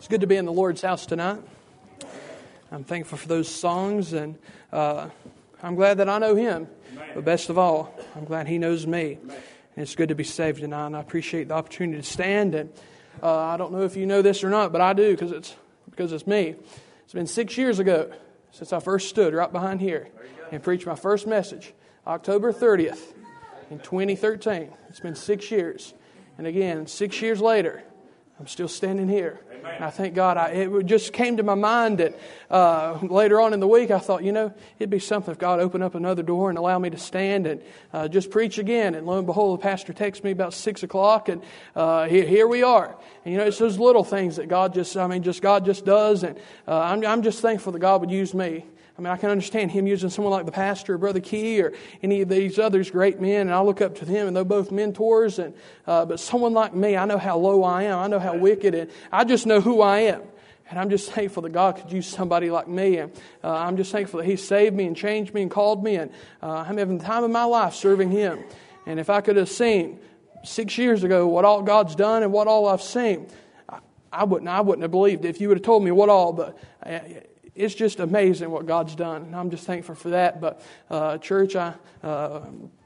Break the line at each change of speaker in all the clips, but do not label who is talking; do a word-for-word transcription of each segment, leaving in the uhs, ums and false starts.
It's good to be in the Lord's house tonight. I'm thankful for those songs, and uh, I'm glad that I know Him. But best of all, I'm glad He knows me. And it's good to be saved tonight, and I appreciate the opportunity to stand. And uh, I don't know if you know this or not, but I do, because it's because it's me. It's been six years ago since I first stood right behind here and preached my first message, October thirtieth in twenty thirteen. It's been six years. And again, six years later, I'm still standing here. Amen. And I thank God. I, it just came to my mind that uh, later on in the week, I thought, you know, it'd be something if God opened up another door and allow me to stand and uh, just preach again. And lo and behold, the pastor texts me about six o'clock, and uh, here, here we are. And you know, it's those little things that God just, I mean, just God just does. And uh, I'm, I'm just thankful that God would use me. I mean, I can understand Him using someone like the pastor or Brother Key or any of these others great men, and I look up to them, and they're both mentors. And uh, but someone like me, I know how low I am. I know how wicked, and I just know who I am. And I'm just thankful that God could use somebody like me. And uh, I'm just thankful that He saved me and changed me and called me. And uh, I'm having the time of my life serving Him. And if I could have seen six years ago what all God's done and what all I've seen, I, I wouldn't. I wouldn't have believed it if you would have told me what all. But Uh, It's just amazing what God's done, and I'm just thankful for that. But uh, church, I, uh,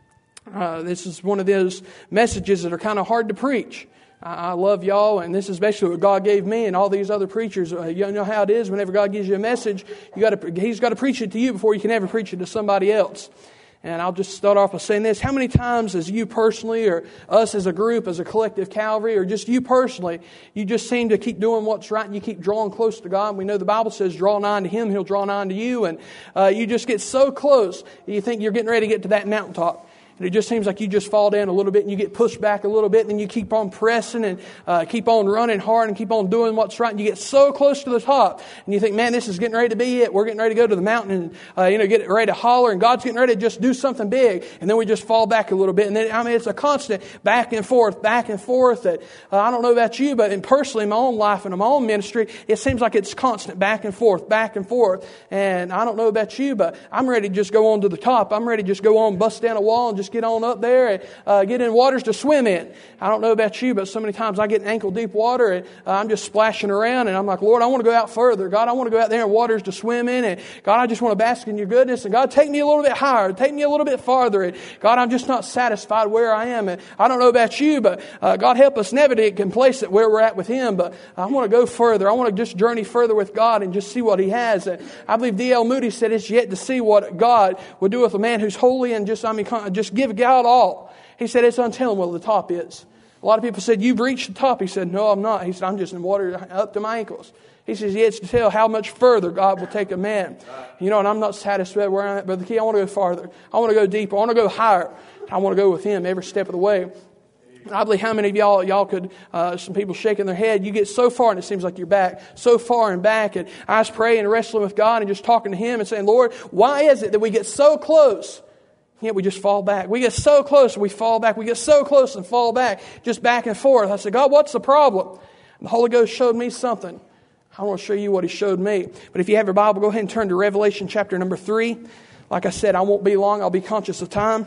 uh, this is one of those messages that are kind of hard to preach. I, I love y'all, and this is basically what God gave me and all these other preachers. Uh, you know how it is. Whenever God gives you a message, you got to He's got to preach it to you before you can ever preach it to somebody else. And I'll just start off by saying this. How many times as you personally, or us as a group, as a collective Calvary, or just you personally, you just seem to keep doing what's right and you keep drawing close to God? We know the Bible says, draw nigh to Him, He'll draw nigh to you. And uh, you just get so close, you think you're getting ready to get to that mountaintop. And it just seems like you just fall down a little bit and you get pushed back a little bit, and then you keep on pressing and uh, keep on running hard and keep on doing what's right. And you get so close to the top, and you think, man, this is getting ready to be it. We're getting ready to go to the mountain and uh, you know, get ready to holler, and God's getting ready to just do something big. And then we just fall back a little bit. And then, I mean, it's a constant back and forth, back and forth. That uh, I don't know about you, but in personally in my own life and in my own ministry, it seems like it's constant back and forth, back and forth. And I don't know about you, but I'm ready to just go on to the top. I'm ready to just go on, bust down a wall, and just get on up there. And, uh, get in waters to swim in. I don't know about you, but so many times I get in ankle deep water, and uh, I'm just splashing around, and I'm like, Lord, I want to go out further. God, I want to go out there in waters to swim in, and God, I just want to bask in your goodness, and God, take me a little bit higher, take me a little bit farther, and God, I'm just not satisfied where I am. And I don't know about you, but uh, God, help us never to get complacent where we're at with Him, but I want to go further. I want to just journey further with God and just see what He has. And I believe D L Moody said it's yet to see what God would do with a man who's holy and just, I mean, just give God all. He said, it's untellable where the top is. A lot of people said, you've reached the top. He said, no, I'm not. He said, I'm just in water up to my ankles. He says, yet to tell how much further God will take a man. You know, and I'm not satisfied where I'm at, Brother Key. I want to go farther. I want to go deeper. I want to go higher. I want to go with Him every step of the way. And I believe how many of y'all, y'all could, uh, some people shaking their head, you get so far and it seems like you're back, so far and back. And I was praying and wrestling with God and just talking to Him and saying, Lord, why is it that we get so close, yet we just fall back? We get so close and we fall back. We get so close and fall back, just back and forth. I said, God, what's the problem? And the Holy Ghost showed me something. I want to show you what He showed me. But if you have your Bible, go ahead and turn to Revelation chapter number three. Like I said, I won't be long. I'll be conscious of time.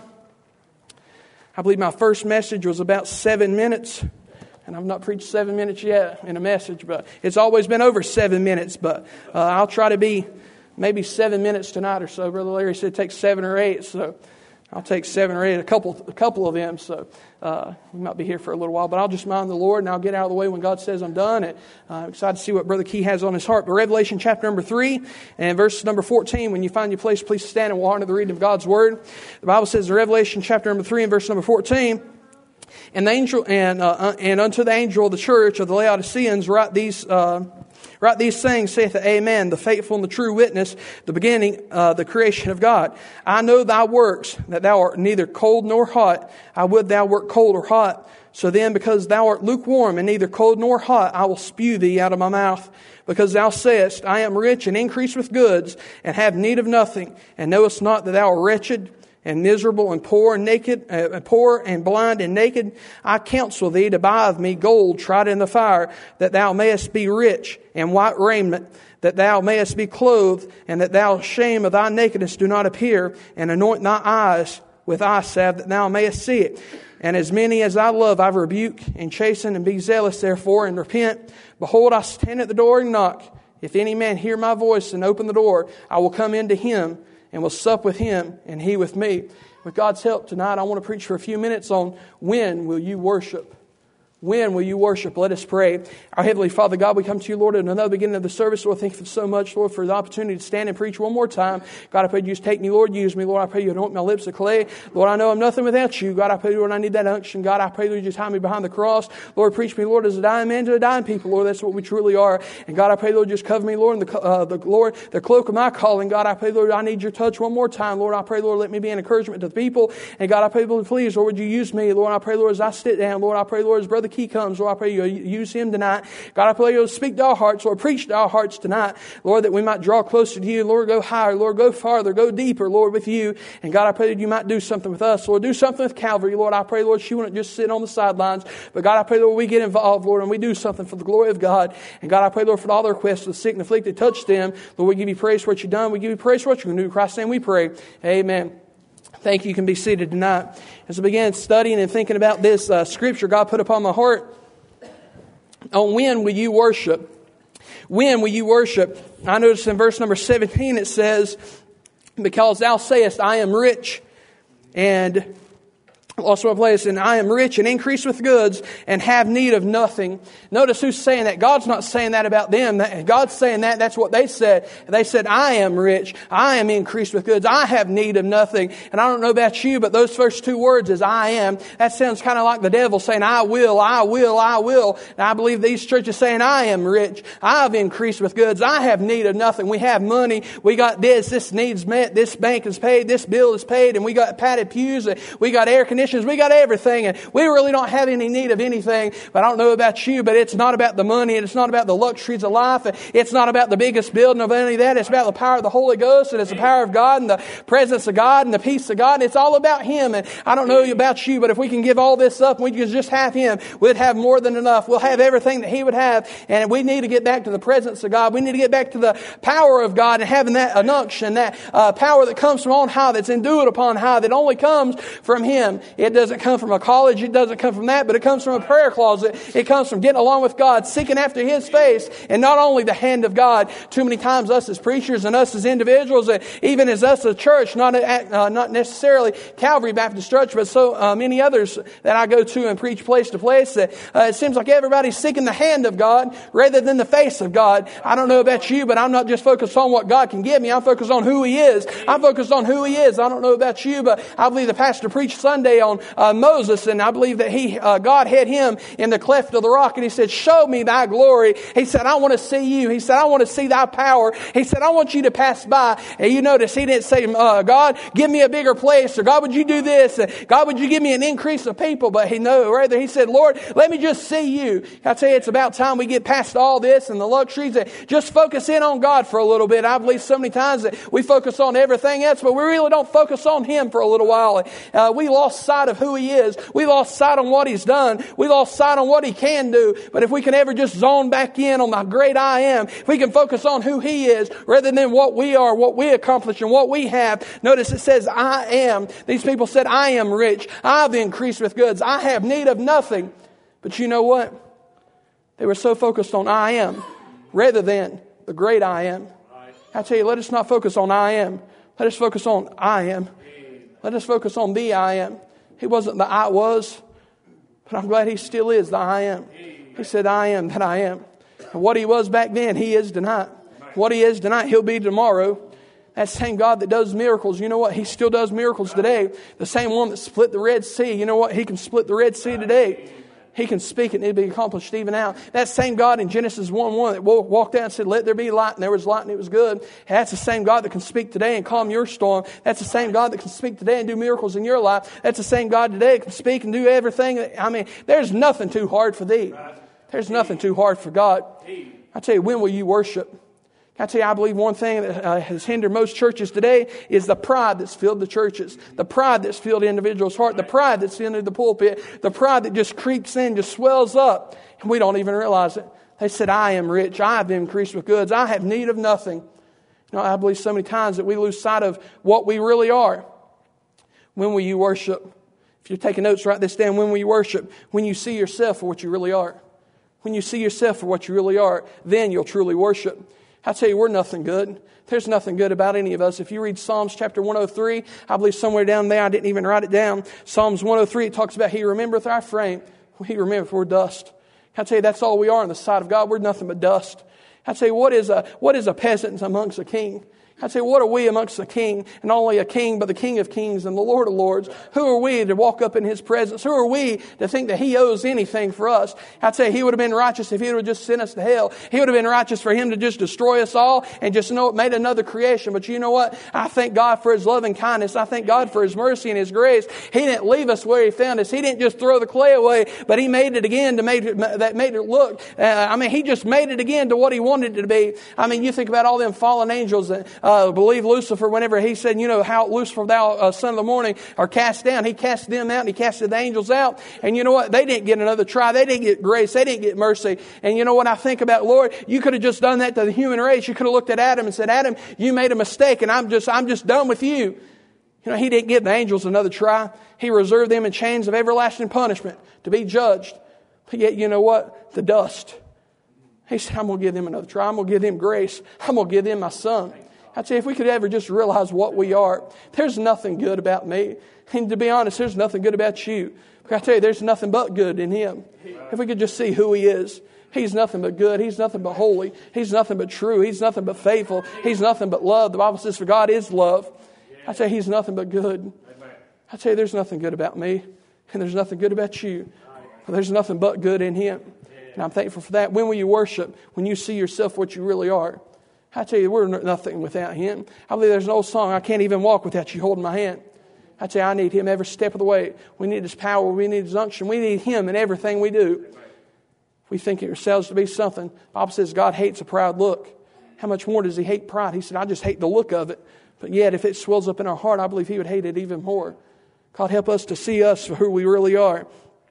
I believe my first message was about seven minutes. And I've not preached seven minutes yet in a message, but it's always been over seven minutes. But uh, I'll try to be maybe seven minutes tonight or so. Brother Larry said take seven or eight, so I'll take seven or eight, a couple a couple of them. So uh, we might be here for a little while, but I'll just mind the Lord, and I'll get out of the way when God says I'm done. And uh, I'm excited to see what Brother Key has on his heart. But Revelation chapter number three and verse number fourteen, when you find your place, please stand and we'll honor the reading of God's Word. The Bible says in Revelation chapter number three and verse number fourteen, and the angel and uh, and unto the angel of the church of the Laodiceans write these uh, write these things, saith the Amen, the faithful and the true witness, the beginning, uh, the creation of God. I know thy works, that thou art neither cold nor hot. I would thou wert cold or hot. So then, because thou art lukewarm and neither cold nor hot, I will spew thee out of my mouth. Because thou sayest, I am rich and increase with goods, and have need of nothing, and knowest not that thou art wretched, and miserable, and poor, and naked, uh, poor, and blind, and naked. I counsel thee to buy of me gold tried in the fire, that thou mayest be rich, and white raiment, that thou mayest be clothed, and that thou shame of thy nakedness do not appear, and anoint thy eyes with eye salve, that thou mayest see it. And as many as I love, I rebuke and chasten, and be zealous therefore, and repent. Behold, I stand at the door and knock. If any man hear my voice and open the door, I will come into him and will sup with him and he with me. With God's help tonight, I want to preach for a few minutes on when will you worship? When will you worship? Let us pray. Our Heavenly Father, God, we come to you, Lord, at another beginning of the service. Lord, thank you so much, Lord, for the opportunity to stand and preach one more time. God, I pray you just take me, Lord, use me. Lord, I pray you anoint my lips of clay. Lord, I know I'm nothing without you. God, I pray, Lord, I need that unction. God, I pray, Lord, you just hide me behind the cross. Lord, preach me, Lord, as a dying man to a dying people. Lord, that's what we truly are. And God, I pray, Lord, just cover me, Lord, in the, uh, the Lord, the cloak of my calling. God, I pray, Lord, I need your touch one more time. Lord, I pray, Lord, let me be an encouragement to the people. And God, I pray, Lord, please, Lord, would you use me? Lord, I pray, Lord, as I sit down. Lord, I pray, Lord, as Brother Key comes. Lord, I pray, you use him tonight. God, I pray you'll speak to our hearts, Lord, preach to our hearts tonight, Lord, that we might draw closer to you. Lord, go higher, Lord, go farther, go deeper, Lord, with you. And God, I pray that you might do something with us, Lord, do something with Calvary. Lord, I pray, Lord, she wouldn't just sit on the sidelines, but God, I pray, Lord, we get involved, Lord, and we do something for the glory of God. And God, I pray, Lord, for all the requests of the sick and afflicted, touch them. Lord, we give you praise for what you've done. We give you praise for what you're going to do. In Christ's name we pray. Amen. Thank you. You can be seated tonight. As I began studying and thinking about this uh, scripture God put upon my heart, on when will you worship? When will you worship? I noticed in verse number seventeen it says, because thou sayest, I am rich, and also a place, and I am rich and increase with goods and have need of nothing. Notice who's saying that. God's not saying that about them. God's saying that. That's what they said. They said, I am rich. I am increased with goods. I have need of nothing. And I don't know about you, but those first two words is I am. That sounds kind of like the devil saying, I will, I will, I will. And I believe these churches saying, I am rich. I've increased with goods. I have need of nothing. We have money. We got this. This needs met. This bank is paid. This bill is paid. And we got padded pews. We got air conditioning. We got everything, and we really don't have any need of anything. But I don't know about you, but it's not about the money, and it's not about the luxuries of life, and it's not about the biggest building of any of that. It's about the power of the Holy Ghost, and it's the power of God, and the presence of God, and the peace of God. And it's all about Him. And I don't know about you, but if we can give all this up, and we can just have Him, we'd have more than enough. We'll have everything that He would have, and we need to get back to the presence of God. We need to get back to the power of God and having that unction, that uh, power that comes from on high, that's endued upon high, that only comes from Him. It doesn't come from a college. It doesn't come from that, but it comes from a prayer closet. It comes from getting along with God, seeking after His face, and not only the hand of God. Too many times us as preachers and us as individuals, and even as us as a church, not uh, not necessarily Calvary Baptist Church, but so uh, many others that I go to and preach place to place, that uh, it seems like everybody's seeking the hand of God rather than the face of God. I don't know about you, but I'm not just focused on what God can give me. I'm focused on who He is. I'm focused on who He is. I don't know about you, but I believe the pastor preached Sunday on uh, Moses, and I believe that he, uh, God had him in the cleft of the rock, and He said, show me thy glory. He said, I want to see you. He said, I want to see thy power. He said, I want you to pass by. And you notice he didn't say, uh, God, give me a bigger place, or God, would you do this? And God, would you give me an increase of people? But he no, rather he said, Lord, let me just see you. I tell you, it's about time we get past all this and the luxuries, and just focus in on God for a little bit. I believe so many times that we focus on everything else, but we really don't focus on Him for a little while. Uh, we lost sight of who He is. We lost sight on what He's done. We lost sight on what He can do. But if we can ever just zone back in on the great I am, if we can focus on who He is rather than what we are, what we accomplish, and what we have. Notice it says, I am. These people said, I am rich. I've increased with goods. I have need of nothing. But you know what? They were so focused on I am rather than the great I am. I tell you, let us not focus on I am. Let us focus on I am. Let us focus on the I am. He wasn't the I was, but I'm glad He still is the I am. He said, I am that I am. And what He was back then, He is tonight. What He is tonight, He'll be tomorrow. That same God that does miracles, you know what? He still does miracles today. The same one that split the Red Sea, you know what? He can split the Red Sea today. He can speak it and it'll be accomplished even now. That same God in Genesis one one that walked out and said, let there be light, and there was light and it was good. And that's the same God that can speak today and calm your storm. That's the same God that can speak today and do miracles in your life. That's the same God today that can speak and do everything. I mean, there's nothing too hard for thee. There's nothing too hard for God. I tell you, when will you worship? I tell you, I believe one thing that uh, has hindered most churches today is the pride that's filled the churches. The pride that's filled the individual's heart. The pride that's into the pulpit. The pride that just creeps in, just swells up. And we don't even realize it. They said, I am rich. I have increased with goods. I have need of nothing. You know, I believe so many times that we lose sight of what we really are. When will you worship? If you're taking notes, write this down. When we worship, when you see yourself for what you really are. When you see yourself for what you really are, then you'll truly worship. I tell you, we're nothing good. There's nothing good about any of us. If you read Psalms chapter one oh three, I believe somewhere down there, I didn't even write it down. Psalms one oh three, it talks about He remembereth our frame. He remembereth we're dust. I tell you, that's all we are in the sight of God. We're nothing but dust. I tell you, what is a, what is a peasant amongst a king? I say, what are we amongst the king, and not only a king, but the King of kings and the Lord of lords? Who are we to walk up in His presence? Who are we to think that He owes anything for us? I'd say He would have been righteous if He would have just sent us to hell. He would have been righteous for Him to just destroy us all and just know it made another creation. But you know what? I thank God for His loving kindness. I thank God for His mercy and His grace. He didn't leave us where He found us. He didn't just throw the clay away, but He made it again to make it, that made it look. Uh, I mean, He just made it again to what He wanted it to be. I mean, you think about all them fallen angels that uh, believe Lucifer. Lucifer, whenever he said, you know, how Lucifer, thou uh, son of the morning, are cast down, he cast them out and he casted the angels out. And you know what? They didn't get another try. They didn't get grace. They didn't get mercy. And you know what I think about, Lord? You could have just done that to the human race. You could have looked at Adam and said, Adam, you made a mistake and I'm just, I'm just done with you. You know, He didn't give the angels another try. He reserved them in chains of everlasting punishment to be judged. But yet, you know what? The dust. He said, I'm going to give them another try. I'm going to give them grace. I'm going to give them my son. I tell you, if we could ever just realize what we are, there's nothing good about me. And to be honest, there's nothing good about you. But I tell you, there's nothing but good in Him. If we could just see who He is. He's nothing but good. He's nothing but holy. He's nothing but true. He's nothing but faithful. He's nothing but love. The Bible says, for God is love. I tell you, He's nothing but good. I tell you, there's nothing good about me. And there's nothing good about you. But there's nothing but good in Him. And I'm thankful for that. When will you worship? When you see yourself what you really are. I tell you, we're nothing without Him. I believe there's an old song, I can't even walk without you holding my hand. I tell you, I need Him every step of the way. We need His power. We need His unction. We need Him in everything we do. If we think yourselves to be something, the Bible says God hates a proud look. How much more does He hate pride? He said, I just hate the look of it. But yet, if it swells up in our heart, I believe He would hate it even more. God, help us to see us for who we really are.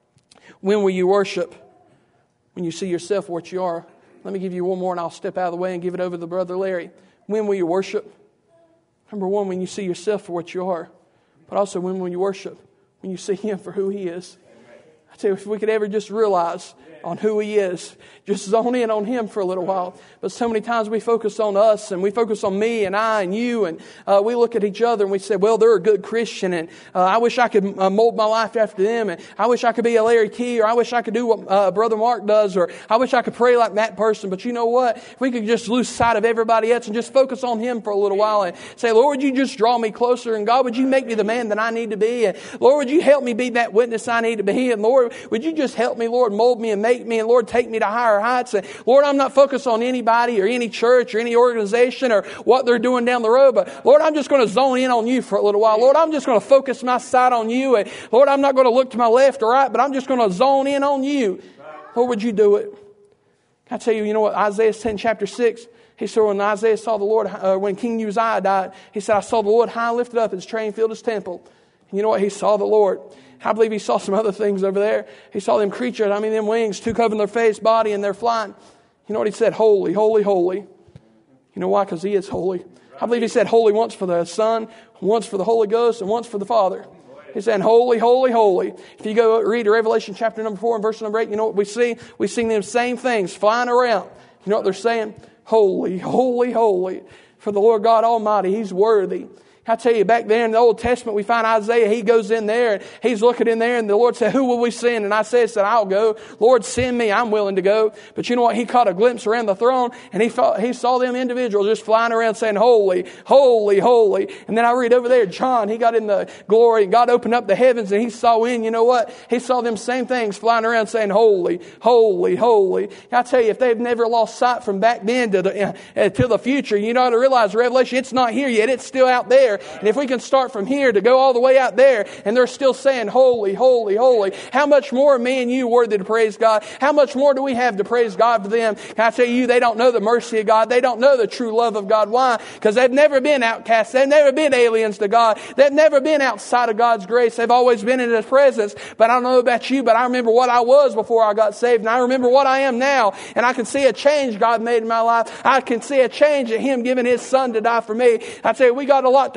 When will you worship? When you see yourself for what you are. Let me give you one more and I'll step out of the way and give it over to Brother Larry. When will you worship? Number one, when you see yourself for what you are. But also, when will you worship? When you see Him for who He is. I tell you, if we could ever just realize on who He is, just zone in on Him for a little while. But so many times we focus on us and we focus on me and I and you, and uh, we look at each other and we say, well, they're a good Christian and uh, I wish I could uh, mold my life after them, and I wish I could be a Larry Key, or I wish I could do what uh, Brother Mark does, or I wish I could pray like that person. But you know what? If we could just lose sight of everybody else and just focus on Him for a little while and say, Lord, would you just draw me closer, and God, would you make me the man that I need to be, and Lord, would you help me be that witness I need to be, and Lord, would you just help me, Lord, mold me and make me, and Lord, take me to higher heights. And Lord, I'm not focused on anybody or any church or any organization or what they're doing down the road, but Lord, I'm just going to zone in on you for a little while. Lord, I'm just going to focus my sight on you, and Lord, I'm not going to look to my left or right, but I'm just going to zone in on you. Lord, would you do it? Can I tell you, you know what, Isaiah ten, chapter six, he said when Isaiah saw the Lord, uh, when King Uzziah died, he said, I saw the Lord high lifted up, his train filled his temple. And you know what, he saw the Lord. I believe he saw some other things over there. He saw them creatures, I mean, them wings, two covering their face, body, and they're flying. You know what he said? Holy, holy, holy. You know why? Because He is holy. I believe He said holy once for the Son, once for the Holy Ghost, and once for the Father. He said holy, holy, holy. If you go read Revelation chapter number four and verse number eight, you know what we see? We see them same things flying around. You know what they're saying? Holy, holy, holy. For the Lord God Almighty, He's worthy. I tell you, back there in the Old Testament, we find Isaiah, he goes in there, and he's looking in there, and the Lord said, who will we send? And Isaiah said, I'll go. Lord, send me. I'm willing to go. But you know what? He caught a glimpse around the throne, and he, fought, he saw them individuals just flying around saying, holy, holy, holy. And then I read over there, John, he got in the glory, and God opened up the heavens, and he saw in, you know what? He saw them same things flying around saying, holy, holy, holy. I tell you, if they've never lost sight from back then to the, uh, to the future, you know how to realize Revelation, it's not here yet. It's still out there. And if we can start from here to go all the way out there, and they're still saying, holy, holy, holy, how much more are me and you worthy to praise God? How much more do we have to praise God for them? Can I tell you, they don't know the mercy of God. They don't know the true love of God. Why? Because they've never been outcasts. They've never been aliens to God. They've never been outside of God's grace. They've always been in His presence. But I don't know about you, but I remember what I was before I got saved, and I remember what I am now. And I can see a change God made in my life. I can see a change in Him giving His Son to die for me. I tell you, we got a lot to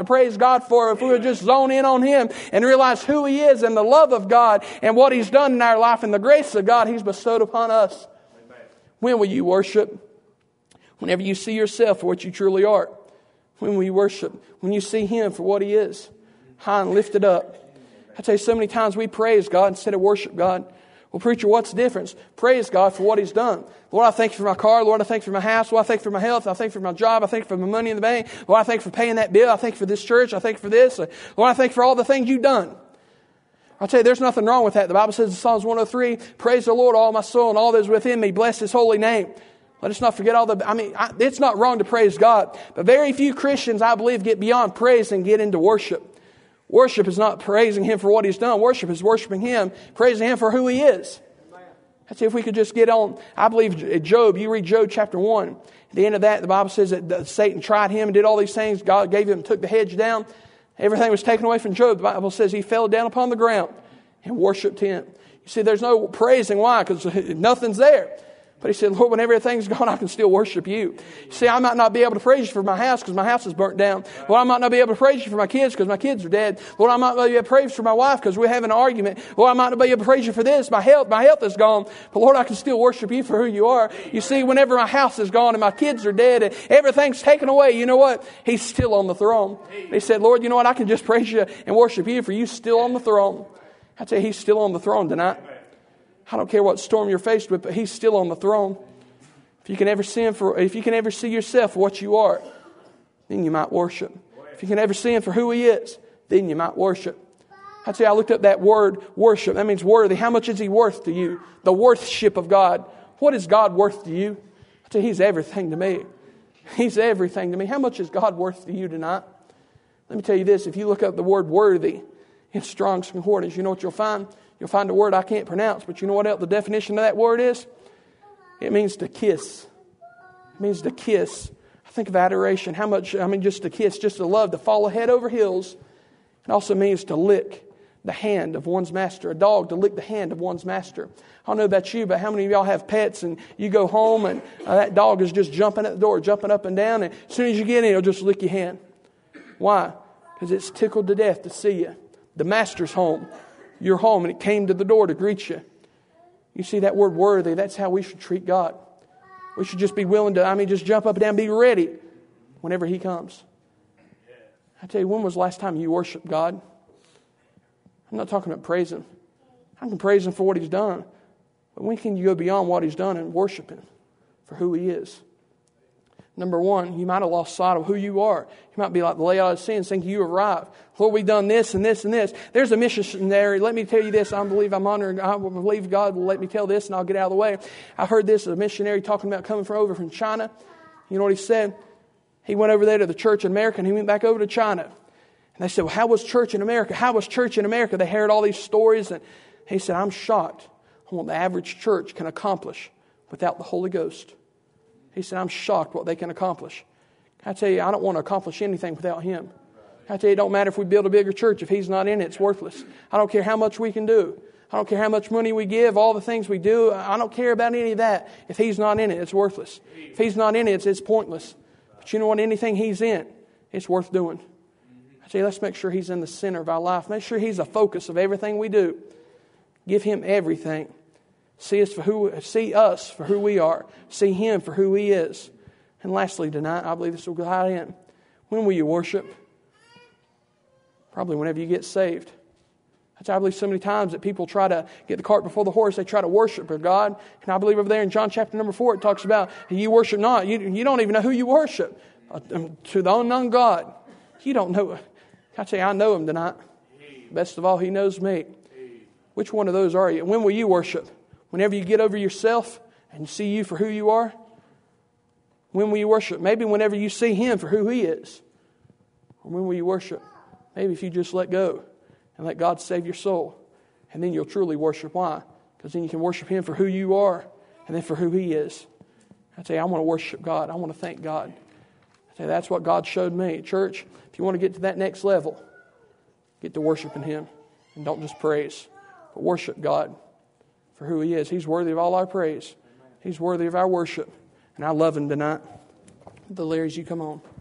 praise God for if we would just zone in on Him and realize who He is and the love of God and what He's done in our life and the grace of God He's bestowed upon us. Amen. When will you worship? Whenever you see yourself for what you truly are. When will you worship? When you see Him for what He is, high and lifted up. I tell you, so many times we praise God instead of worship God. Well, preacher, what's the difference? Praise God for what He's done. Lord, I thank You for my car. Lord, I thank You for my house. Lord, I thank You for my health. I thank You for my job. I thank You for my money in the bank. Lord, I thank You for paying that bill. I thank You for this church. I thank You for this. Lord, I thank You for all the things You've done. I'll tell you, there's nothing wrong with that. The Bible says in Psalms one oh three, praise the Lord, all my soul, and all that is within me. Bless His holy name. Let us not forget all the, I mean, I, it's not wrong to praise God. But very few Christians, I believe, get beyond praise and get into worship. Worship is not praising Him for what He's done. Worship is worshiping Him, praising Him for who He is. Let's see if we could just get on. I believe Job, you read Job chapter one. At the end of that, the Bible says that Satan tried him and did all these things. God gave him, took the hedge down. Everything was taken away from Job. The Bible says he fell down upon the ground and worshipped Him. You see, there's no praising. Why? Because nothing's there. But he said, Lord, when everything's gone, I can still worship You. See, I might not be able to praise You for my house because my house is burnt down. Lord, I might not be able to praise You for my kids because my kids are dead. Lord, I might not be able to praise You for my wife because we're having an argument. Lord, I might not be able to praise You for this. My health, my health is gone. But Lord, I can still worship You for who You are. You see, whenever my house is gone and my kids are dead and everything's taken away, you know what? He's still on the throne. He said, Lord, you know what? I can just praise You and worship You for You still on the throne. I tell you, He's still on the throne tonight. I don't care what storm you're faced with, but He's still on the throne. If you can ever see Him for, if you can ever see yourself for what you are, then you might worship. If you can ever see Him for who He is, then you might worship. I tell you, I looked up that word, worship. That means worthy. How much is He worth to you? The worthship of God. What is God worth to you? I tell you, He's everything to me. He's everything to me. How much is God worth to you tonight? Let me tell you this. If you look up the word worthy in Strong's Concordance, you know what you'll find? You'll find a word I can't pronounce. But you know what else the definition of that word is? It means to kiss. It means to kiss. I think of adoration. How much, I mean, just to kiss, just to love, to fall head over heels. It also means to lick the hand of one's master. A dog to lick the hand of one's master. I don't know about you, but how many of y'all have pets and you go home and uh, that dog is just jumping at the door, jumping up and down. And as soon as you get in, it'll just lick your hand. Why? Because it's tickled to death to see you. The master's home. You're home and it came to the door to greet you. You see that word worthy, that's how we should treat God. We should just be willing to, I mean, just jump up and down, be ready whenever He comes. I tell you, when was the last time you worshiped God? I'm not talking about praising. I can praise Him for what He's done. But when can you go beyond what He's done and worship Him for who He is? Number one, you might have lost sight of who you are. You might be like the Laodiceans thinking you arrived. Lord, we've done this and this and this. There's a missionary. Let me tell you this. I believe I'm honoring. I believe God will let me tell this and I'll get out of the way. I heard this, a missionary talking about coming from over from China. You know what he said? He went over there to the church in America and he went back over to China. And they said, well, how was church in America? How was church in America? They heard all these stories. And he said, I'm shocked on what the average church can accomplish without the Holy Ghost. He said, I'm shocked what they can accomplish. I tell you, I don't want to accomplish anything without Him. I tell you, it don't matter if we build a bigger church. If He's not in it, it's worthless. I don't care how much we can do. I don't care how much money we give, all the things we do. I don't care about any of that. If He's not in it, it's worthless. If He's not in it, it's, it's pointless. But you know what? Anything He's in, it's worth doing. I tell you, let's make sure He's in the center of our life. Make sure He's the focus of everything we do. Give Him everything. See us for who, see us for who we are. See Him for who He is. And lastly tonight, I believe this will guide in. When will you worship? Probably whenever you get saved. That's I believe so many times that people try to get the cart before the horse. They try to worship their God. And I believe over there in John chapter number four, it talks about you worship not. You, you don't even know who you worship. Uh, to the unknown God. You don't know. I tell you, I know Him tonight. Best of all, He knows me. Which one of those are you? When will you worship? Whenever you get over yourself and see you for who you are? When will you worship? Maybe whenever you see Him for who He is. Or when will you worship? Maybe if you just let go and let God save your soul. And then you'll truly worship. Why? Because then you can worship Him for who you are and then for who He is. I tell you, I want to worship God. I want to thank God. I tell you, that's what God showed me. Church, if you want to get to that next level, get to worshiping Him. And don't just praise, but worship God for who He is. He's worthy of all our praise. He's worthy of our worship. And I love Him tonight. The Larrys, you come on.